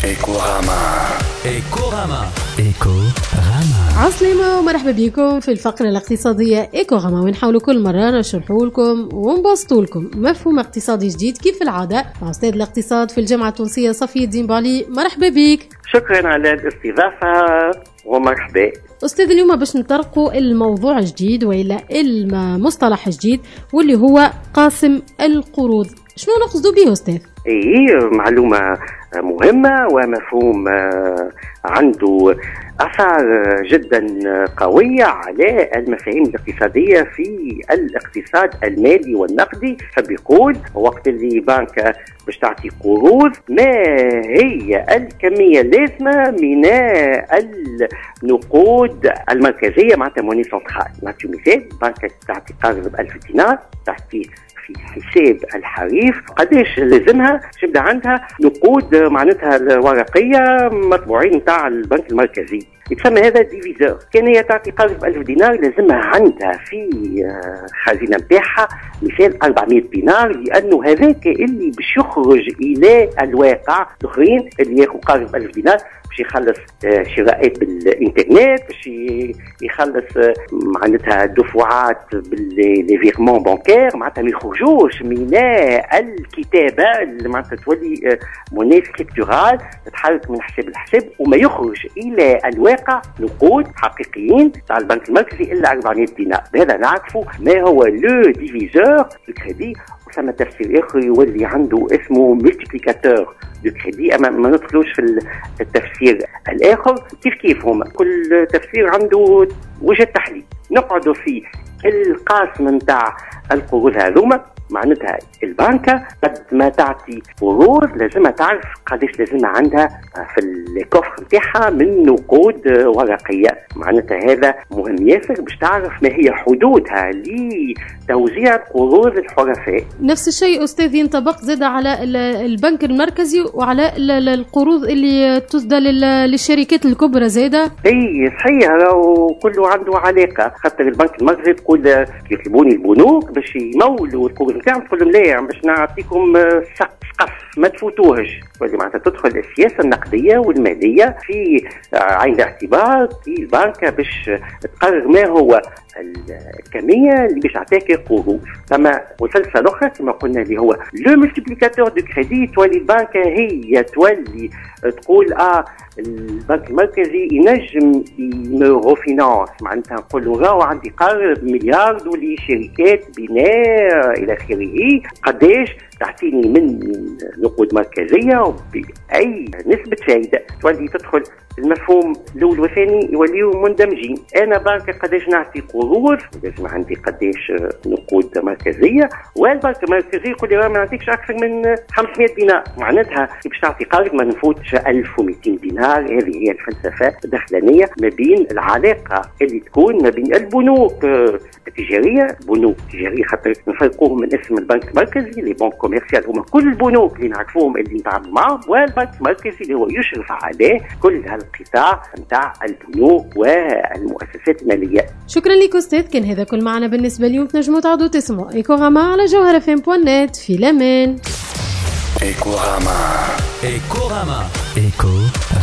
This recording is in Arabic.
إيكوغاما. عسلامة ومرحبا بكم في الفقرة الاقتصادية إيكوغاما، ونحاول كل مرة نشرحوا لكم ونبسطوا لكم مفهوم اقتصادي جديد كيف العادة مع أستاذ الاقتصاد في الجامعة التونسية صفي الدين بالي. مرحبا بك. شكرا على الاستضافة ومرحبا. أستاذ، اليوم باش نطرقوا الموضوع جديد وإلا المصطلح جديد واللي هو قاسم القروض. شنو نقصدوا به أستاذ؟ معلومة مهمة ومفهوم عنده أثر جدا قوية على المفاهيم الاقتصادية في الاقتصاد المالي والنقدي. فبيقول وقت اللي بنك باش تعطي قروض، ما هي الكمية اللازمة من النقود المركزية معناتها موني سنترال. نعطي مثال، بنك تعطي قرض ب1000 دينار، تعطيه في حساب الحريف قداش لازمها؟ تبدا عندها نقود معناتها الورقيه مطبوعين نتاع البنك المركزي، يتسمى هذا ديفيزور. كان هي تعطي قرض ب1000 دينار لازمها عندها في خزينه نتاعها مثال 400 دينار، لانه هذاك اللي باش يخرج الى الواقع. الاخرين اللي ياخذ قرض ب1000 دينار باش يخلص شراءات بالانترنت، باش يخلص معناتها دفعات بالفيرمون بانكير، معناتها ما يخرجوش من الكتابه اللي معناتها تولي موني سكريبتورال تتحرك من حساب لحساب وما يخرج الى الواقع نقود حقيقيين تاع البنك المركزي الا 400 دينار. بهذا نعرفوا ما هو لو ديفيزور دو كريدي. وثم تفسير اخر يولي عنده اسمه ملتيبليكاتور دو كريدي، اما ما ندخلوش في التفسير الاخر. كيف هم كل تفسير عنده وجه تحليل. نقعدوا في القاسم نتاع القروض هذوما، معناتها البنكة قد ما تعطي قروض لازمها تعرف قداش لازمها عندها في الكوفر نتاعها من نقود ورقية. معناتها هذا مهم ياسر باش تعرف ما هي حدودها لتوزيع القروض الحرفاء. نفس الشيء أستاذ ينطبق زاد على البنك المركزي وعلى القروض اللي تصدى للشركات الكبرى زادة. اي صحيح، وكله عنده علاقة. خاطر البنك المركزي تقول يطلبوني البنوك باش يمولوا القروض نتاعهم، تقول لهم لا باش نعطيكم سقف ما تفوتوهش. واللي معناتها تدخل السياسة النقدية والمالية في عين الاعتبار في البنك باش تقرر ما هو الكمية اللي باش تعطيك قروض. كما وسلسلة أخرى كما قلنا اللي هو لو ملتيبليكاتور دو كريدي، تولي البنك هي تولي تقول البنك المركزي ينجم يمو فينانس، معناتها نقول له راهو عندي قرض مليار دولي شركات بناء إلى آخره، قداش تعطيني من نقود مركزية وبأي نسبة فائدة. تولي تدخل المفهوم الأول والثاني يوليوا مندمجين. أنا بنك قداش نعطي قروض لازم عندي قداش نقود مركزية، والبنك المركزي يقول لي ما نعطيكش أكثر من 500 دينار، معناتها باش تعطي قرض ما نفوتش 1200 دينار. هذه هي الفلسفة الداخلية ما بين العلاقة اللي تكون ما بين البنوك التجارية. بنوك تجارية خاطر نفرقوهم من اسم البنك المركزي، لي بنك كوميرسيال هما كل البنوك اللي نعرفوهم اللي نتعاملوا معهم، والبنك المركزي اللي هو يشرف عليه كل هالقطاع نتاع البنوك والمؤسسات المالية. شكرا لك أستاذ، كان هذا كل معنا بالنسبة اليوم. تنجموا تعودوا تسمعوا إيكوغاما على جوهرفم.net. في الأمان. إيكوغاما.